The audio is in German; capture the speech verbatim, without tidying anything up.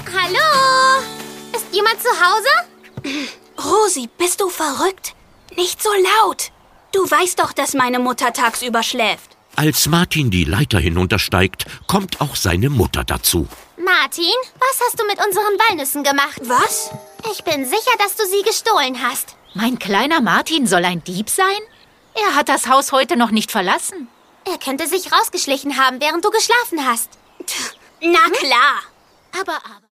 Hallo? Ist jemand zu Hause? Rosi, bist du verrückt? Nicht so laut. Du weißt doch, dass meine Mutter tagsüber schläft. Als Martin die Leiter hinuntersteigt, kommt auch seine Mutter dazu. Martin, was hast du mit unseren Walnüssen gemacht? Was? Ich bin sicher, dass du sie gestohlen hast. Mein kleiner Martin soll ein Dieb sein? Er hat das Haus heute noch nicht verlassen. Er könnte sich rausgeschlichen haben, während du geschlafen hast. Na klar. Aber, aber...